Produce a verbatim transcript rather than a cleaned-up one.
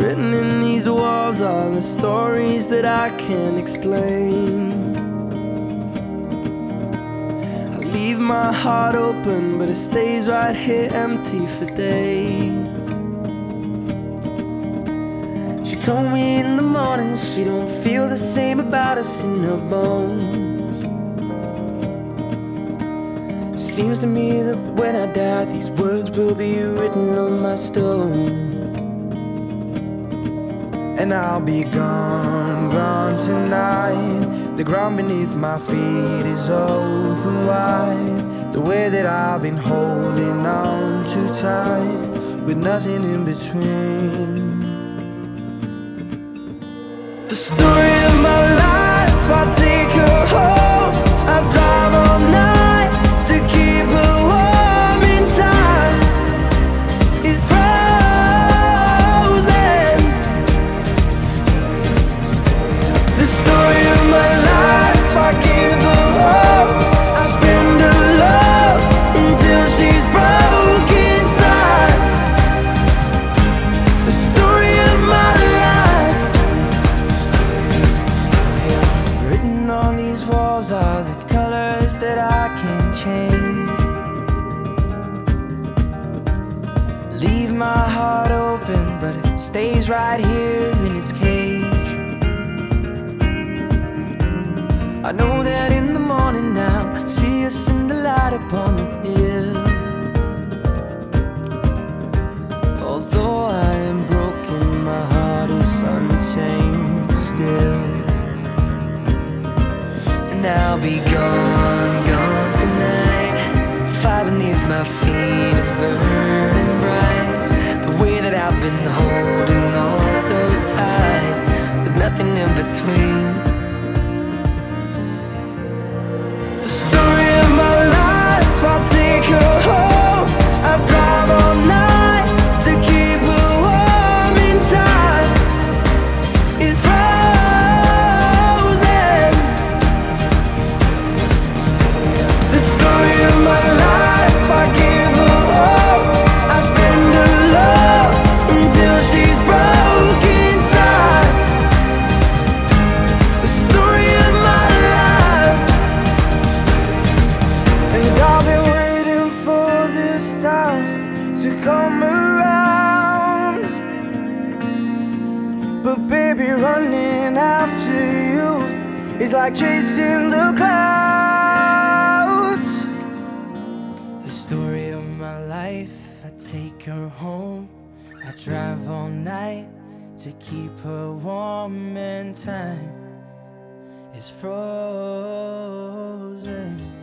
Written in these walls are the stories that I can't explain. I leave my heart open, but it stays right here empty for days. She told me in the morning she don't feel the same about us in her bones. Seems to me that when I die, these words will be written on my stone. And I'll be gone, gone tonight. The ground beneath my feet is open wide. The way that I've been holding on too tight, with nothing in between. The story of my life, I take her home. I drive all night to keep her warm in time. It's frozen. The story of my life, I give her hope. I spend her love until she's broke inside. The story of my life. Written on these walls are the colors that I can't change. Leave my heart open, but it stays right here in its cage. I know that in the morning now, see us in the light upon the hill. Although I am broken, my heart is untamed still. And I'll be gone, gone tonight. The fire beneath my feet is burning bright. The way that I've been holding on so tight, with nothing in between. The story of my life, I'll take her home. I drive all night to keep her warm in time. It's frozen. The story of my life, I give her hope. I spend her love until she's broke inside. The story of my life. And I've been waiting for this time to come around. But baby, running after you is like chasing the clouds. The story of my life, I take her home. I drive all night to keep her warm, and time is frozen.